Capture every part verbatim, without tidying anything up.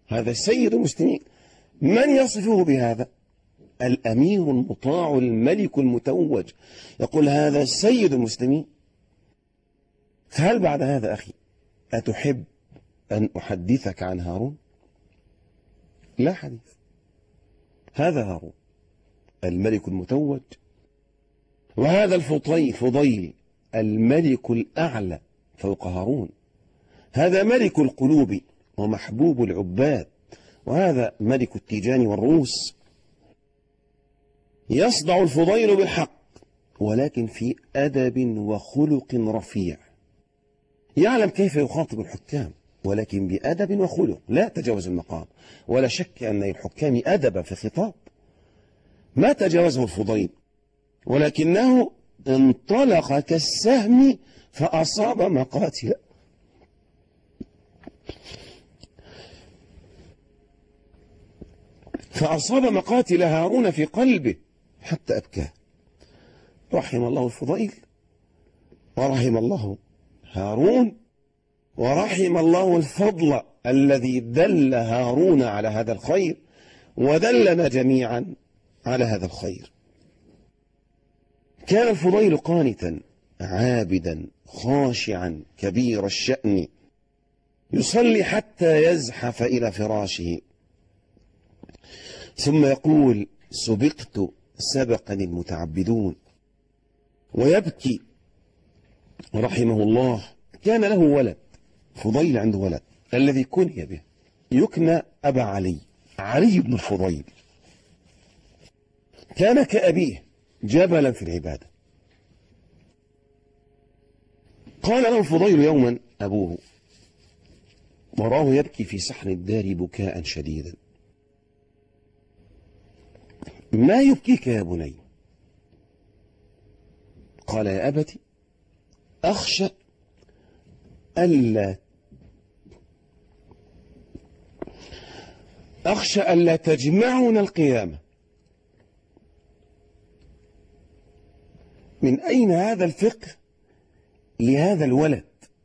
هذا سيد المسلمين. من يصفه بهذا؟ الأمير المطاع الملك المتوج، يقول هذا سيد المسلمين. فهل بعد هذا أخي أتحب أن أحدثك عن هارون؟ لا حديث. هذا هارون الملك المتوج، وهذا الفضيل فضيل الملك الأعلى فوق هارون. هذا ملك القلوب ومحبوب العباد، وهذا ملك التيجان والروس. يصدع الفضيل بالحق ولكن في أدب وخلق رفيع، يعلم كيف يخاطب الحكام ولكن بأدب وخلق لا تجاوز المقام. ولا شك أن للحكام أدبا في الخطاب ما تجاوزه الفضيل، ولكنه انطلق كالسهم فأصاب مقاتل فأصاب مقاتل هارون في قلبه حتى أبكاه. رحم الله الفضيل ورحم الله هارون ورحم الله الفضل الذي دل هارون على هذا الخير ودلنا جميعا على هذا الخير. كان الفضيل قانتا عابدا خاشعا كبير الشأن، يصلي حتى يزحف إلى فراشه ثم يقول سبقت سبقني المتعبدون، ويبكي رحمه الله. كان له ولد، فضيل عنده ولد الذي كني به، يكنى أبا علي، علي بن الفضيل. كان كأبيه جبلا في العبادة. قال له الفضيل يوما أبوه وراه يبكي في صحن الدار بكاء شديدا: ما يبكيك يا بني؟ قال يا أبت أخشى ألا أخشى ألا تجمعنا القيامة. من أين هذا الفقه لهذا الولد؟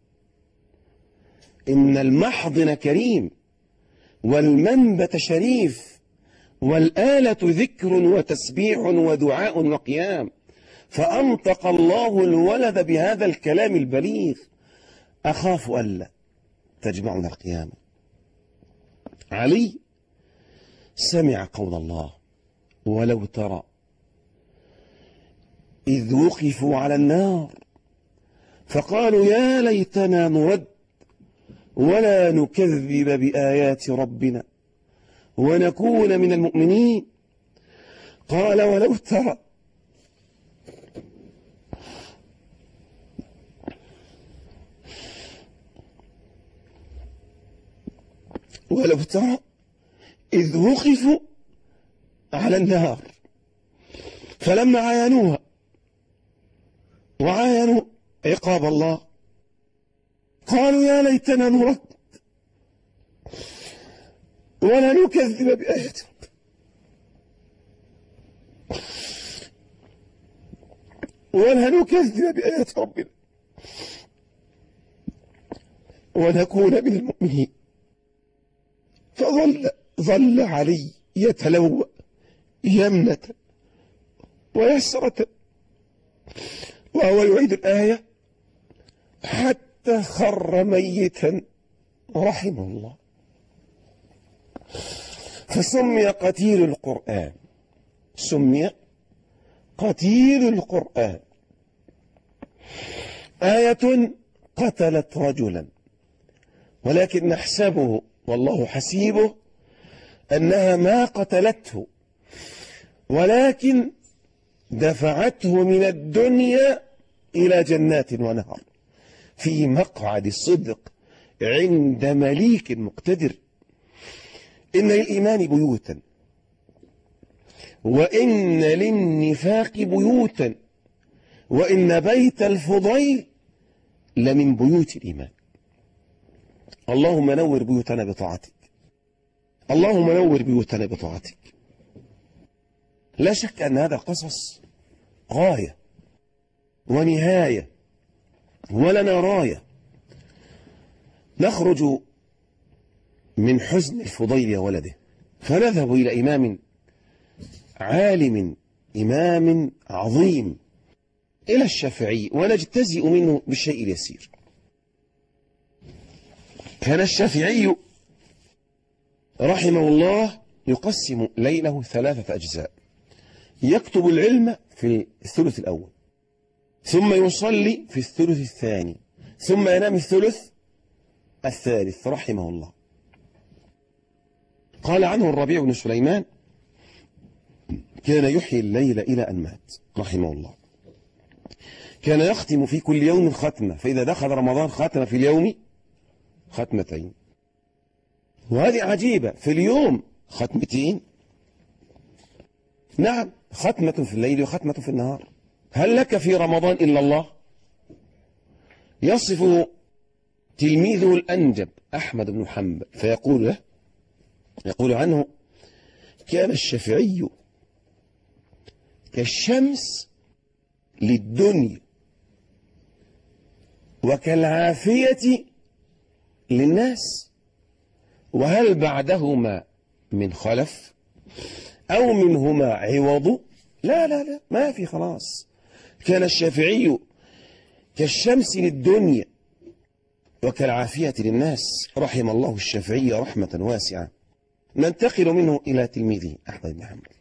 إن المحضن كريم والمنبت شريف والآلة ذكر وتسبيح ودعاء وقيام، فأنطق الله الولد بهذا الكلام البليغ: أخاف ألا تجمعنا القيامة. علي سمع قول الله: ولو ترى إذ وقفوا على النار فقالوا يا ليتنا نرد ولا نكذب بآيات ربنا ونكون من المؤمنين. قال ولو ترى ولو ترى إذ وقفوا على النار فلما عاينوها وعاينوا عقاب الله قالوا يا ليتنا نرد ولا نكذب بآيات ولا نكذب بآيات ربنا ونكون من المؤمنين. فظل ظل علي يتلوى يمنة ويسرة وهو يعيد الآية حتى خر ميتا رحمه الله. فسمي قتيل القرآن، سمي قتيل القرآن. آية قتلت رجلا ولكن نحسبه والله حسيبه أنها ما قتلته ولكن دفعته من الدنيا إلى جنات ونهر في مقعد الصدق عند مليك مقتدر. إن للإيمان بيوتا وإن للنفاق بيوتا وإن بيت الفضيل لمن بيوت الإيمان. اللهم نور بيوتنا بطاعتك، اللهم نور بيوتنا بطاعتك. لا شك أن هذا القصص غاية ونهاية ولنا راية. نخرج من حزن الفضيل وولده، فنذهب إلى إمام عالم إمام عظيم إلى الشافعي ونجتزئ منه بالشيء اليسير. كان الشافعي رحمه الله يقسم ليله ثلاثة أجزاء، يكتب العلم في الثلث الأول، ثم يصلي في الثلث الثاني، ثم ينام الثلث الثالث رحمه الله. قال عنه الربيع بن سليمان: كان يحيي الليل إلى أن مات رحمه الله. كان يختم في كل يوم ختمة، فإذا دخل رمضان ختم في اليوم ختمتين. وهذه عجيبة، في اليوم ختمتين، نعم، ختمة في الليل وختمة في النهار. هل لك في رمضان إلا الله؟ يصف تلميذه الأنجب أحمد بن حنبل فيقول له، يقول عنه: كان الشافعي كالشمس للدنيا وكالعافية للناس، وهل بعدهما من خلف أو منهما عوض؟ لا لا لا، ما في، خلاص. كان الشافعي كالشمس للدنيا وكالعافية للناس، رحم الله الشافعي رحمة واسعة. ننتقل منه إلى تلميذه أحمد بن حنبل.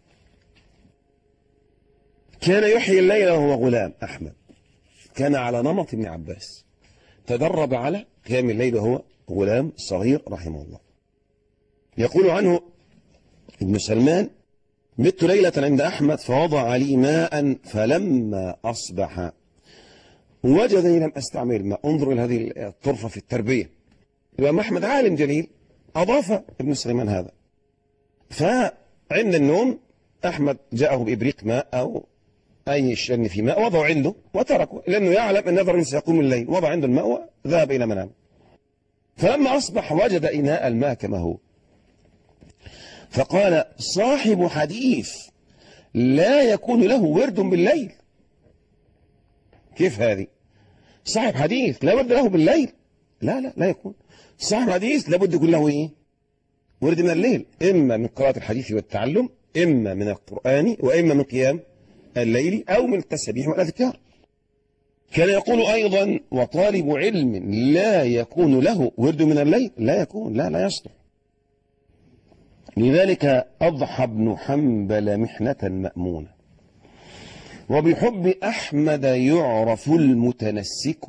كان يحيي الليل وهو غلام. أحمد كان على نمط ابن عباس، تدرب على قيام الليل وهو غلام صغير رحمه الله. يقول عنه ابن سلمان: بت ليلة عند أحمد فوضع لي ماء فلما أصبح وجدني لم أستعمل الماء. انظروا إلى هذه الطرفة في التربية. الإمام أحمد عالم جليل، أضاف ابن سليمان هذا. فعند النوم أحمد جاءه بإبريق ماء أو أي شن في ماء، وضعه عنده وتركه، لأنه يعلم أن نظر سيقوم الليل. وضع عنده الماء وذهب إلى منامه. فلما أصبح وجد إناء الماء كما هو، فقال: صاحب حديث لا يكون له ورد بالليل. كيف هذه؟ صاحب حديث لا ورد له بالليل؟ لا لا لا يكون. صاحب حديث لابد يكون له إيه؟ ورد من الليل، إما من قراءة الحديث والتعلم، إما من القرآن، وإما من قيام الليل، أو من التسبيح والأذكار. كان يقول أيضا: وطالب علم لا يكون له ورد من الليل، لا يكون، لا لا يصلح. لذلك أضحى ابن حنبل محنة مأمونة، وبحب أحمد يعرف المتنسك،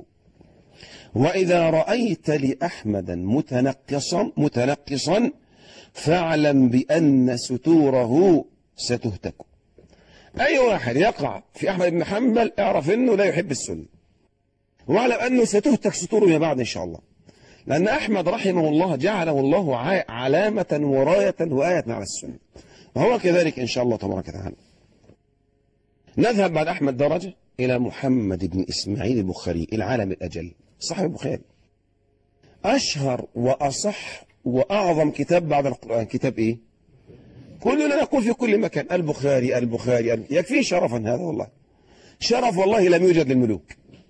وإذا رأيت لأحمد متنقصا متنقصا فاعلم بأن ستوره ستهتك. أي واحد يقع في أحمد بن حنبل اعرف أنه لا يحب السنة، واعلم أنه ستهتك ستوره بعد إن شاء الله، لأن أحمد رحمه الله جعله الله علامة وراية وآية على السنة، وهو كذلك إن شاء الله تبارك وتعالى. نذهب بعد أحمد درجة إلى محمد بن إسماعيل البخاري، العالم الأجل، صاحب البخاري. أشهر وأصح وأعظم كتاب بعد القرآن كتاب إيه؟ كلنا نقول في كل مكان البخاري البخاري، يكفي شرفا هذا، والله شرف والله لم يوجد للملوك،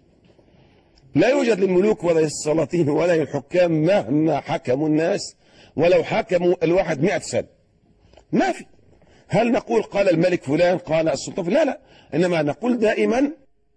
لا يوجد للملوك ولا للسلاطين ولا للحكام مهما حكموا الناس، ولو حكموا الواحد مئة سنة ما في. هل نقول قال الملك فلان قال السلطان فلان؟ لا لا، إنما نقول دائما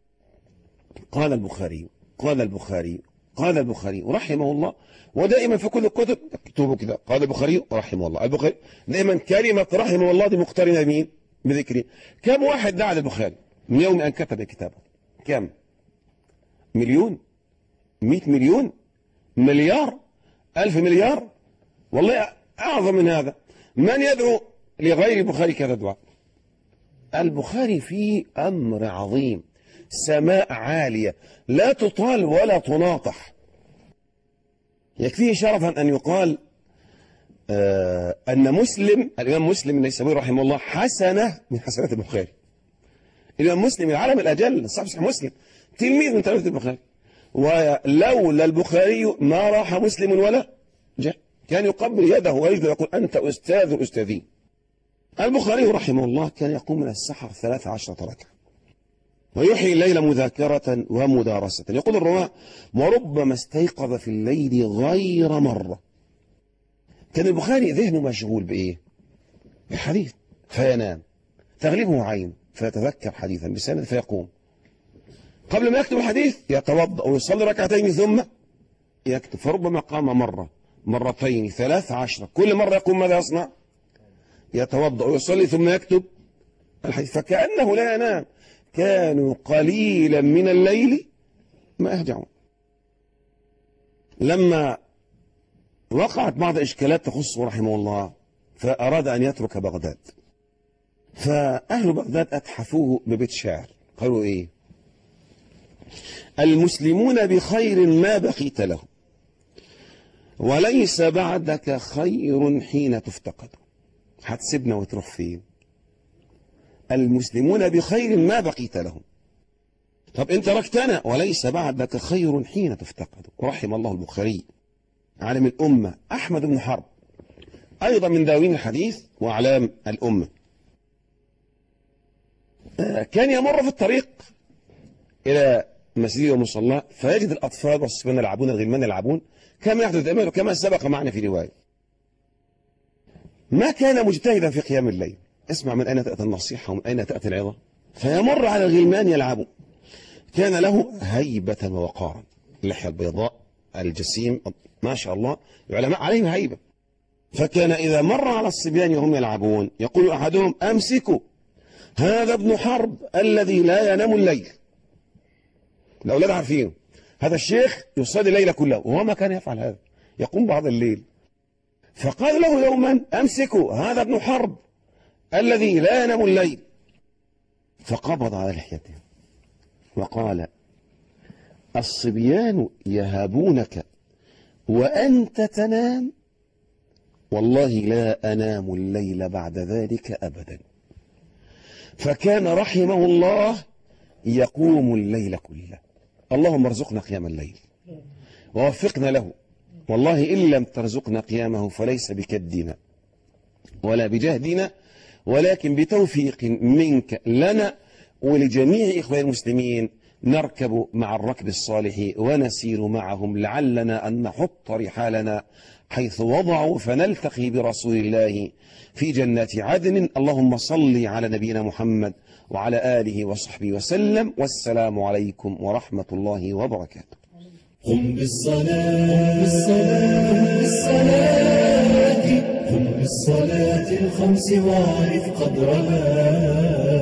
قال البخاري قال البخاري قال البخاري رحمه الله. ودائما في كل الكتب اكتبوا كده قال البخاري رحمه الله. البخاري دائما كلمة رحمه الله دي مقترنة بمين؟ بذكره. كم واحد دعا البخاري من يوم أن كتب كتابه؟ كم؟ مليون؟ مئة مليون؟ مليار؟ ألف مليار؟ والله أعظم من هذا. من يدعو لغير البخاري كذا دعاء؟ البخاري فيه أمر عظيم، سماء عالية لا تطال ولا تناطح. يكفيه شرفا أن يقال آه أن مسلم، الإمام مسلم النيسابوري رحمه الله حسنة من حسنات البخاري. الإمام مسلم العالم الأجل، صاحب صحيح مسلم، تلميذ من تلاميذ البخاري، ولولا البخاري ما راح مسلم ولا جاء، كان يقبل يده ويجد ويقول أنت أستاذ أستاذي. البخاري رحمه الله كان يقوم من السحر ثلاث عشرة ركعة، ويحيي الليل مذاكرة ومدارسة. يقول الرواة: وربما استيقظ في الليل غير مرة. كان البخاري ذهنه مشغول بإيه؟ بالحديث فينام، تغلبه عين فيتذكر حديثا بسند فيقوم، قبل ما يكتب الحديث يتوضأ ويصلي ركعتين ثم يكتب، فربما قام مرة مرتين ثلاث عشرة، كل مرة يقوم ماذا يصنع؟ يتوضأ ويصلي ثم يكتب الحديث، فكأنه لا ينام. كانوا قليلا من الليل ما يهجعون. لما وقعت بعض إشكالات تخصه رحمه الله فأراد أن يترك بغداد، فأهل بغداد أتحفوه ببيت شعر، قالوا إيه؟ المسلمون بخير ما بقيت لهم، وليس بعدك خير حين تفتقد. هتسيبنا وتروح فين؟ المسلمون بخير ما بقيت لهم، طب انت تركتنا، وليس بعدك خير حين تفتقد. ورحم الله البخاري عالم الأمة أحمد بن حرب، أيضا من دواوين الحديث وأعلام الأمة. كان يمر في الطريق إلى مسجد ومصلى فيجد الأطفال والصبيان يلعبون، الغلمان يلعبون كما يحدث دائما وكما سبق معنا في رواية. ما كان مجتهدا في قيام الليل، اسمع من أين تأتي النصيحة ومن أين تأتي العظة. فيمر على الغلمان يلعبون، كان له هيبة ووقارا، اللحية البيضاء الجسيم ما شاء الله، العلماء عليهم هيبة. فكان إذا مر على الصبيان وهم يلعبون يقول أحدهم أمسكوا هذا ابن حرب الذي لا ينام الليل. الأولاد عارفينه، هذا الشيخ يصلي الليل كله، وهو ما كان يفعل هذا، يقوم بعض الليل. فقال له يوما أمسكوا هذا ابن حرب الذي لا ينام الليل، فقبض على لحيته وقال الصبيان يهابونك وأنت تنام، والله لا أنام الليل بعد ذلك أبدا. فكان رحمه الله يقوم الليل كله. اللهم ارزقنا قيام الليل ووفقنا له، والله إن لم ترزقنا قيامه فليس بكدنا ولا بجهدنا، ولكن بتوفيق منك لنا ولجميع إخوان المسلمين نركب مع الركب الصالح ونسير معهم، لعلنا أن نحط رحالنا حيث وضعوا فنلتقي برسول الله في جنات عدن. اللهم صل على نبينا محمد وعلى آله وصحبه وسلم، والسلام عليكم ورحمة الله وبركاته. قم بالصلاة بالصلاة بالصلاة قم بالصلاة الخمس واعرف قدرها